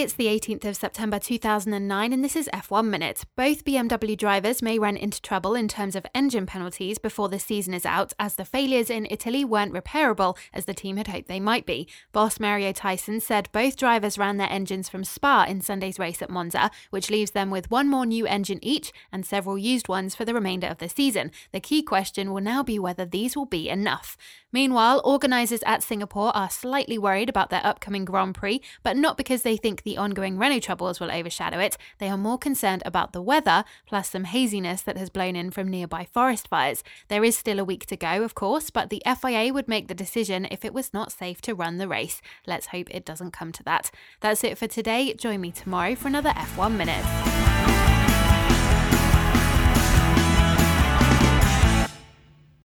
It's the 18th of September 2009 and this is F1 Minute. Both BMW drivers may run into trouble in terms of engine penalties before the season is out, as the failures in Italy weren't repairable as the team had hoped they might be. Boss Mario Tyson said both drivers ran their engines from Spa in Sunday's race at Monza, which leaves them with one more new engine each and several used ones for the remainder of the season. The key question will now be whether these will be enough. Meanwhile, organisers at Singapore are slightly worried about their upcoming Grand Prix, but not because they think the ongoing Renault troubles will overshadow it. They are more concerned about the weather, plus some haziness that has blown in from nearby forest fires. There is still a week to go, of course, but the FIA would make the decision if it was not safe to run the race. Let's hope it doesn't come to that. That's it for today. Join me tomorrow for another F1 Minute.